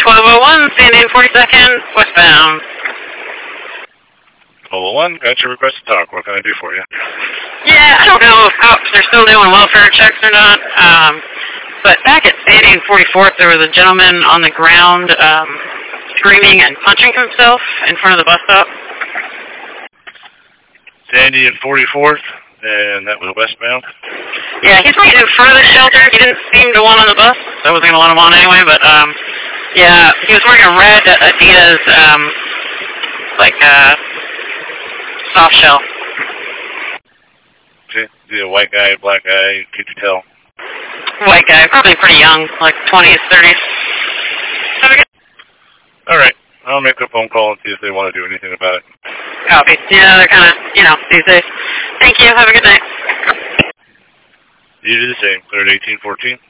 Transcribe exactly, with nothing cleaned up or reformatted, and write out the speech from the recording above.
twelve oh one, standing forty-second, westbound. twelve oh one, got your request to talk. What can I do for you? Yeah, I don't know if cops are still doing welfare checks or not, um, but back at Sandy and forty-fourth, there was a gentleman on the ground um, screaming and punching himself in front of the bus stop. Sandy and forty-fourth, and that was westbound? Yeah, he's right in front of the shelter. He didn't seem to want on the bus. I wasn't going to let him on anyway, but, um, yeah, he was wearing a red Adidas, um, like, uh, soft shell. Okay. Is he a white guy, black guy? Could you tell? White guy, probably pretty young, like twenties, thirties. All right. I'll make a phone call and see if they want to do anything about it. Copy. Yeah, they're kind of, you know, these days. Thank you. Have a good night. You do the same. Cleared eighteen fourteen.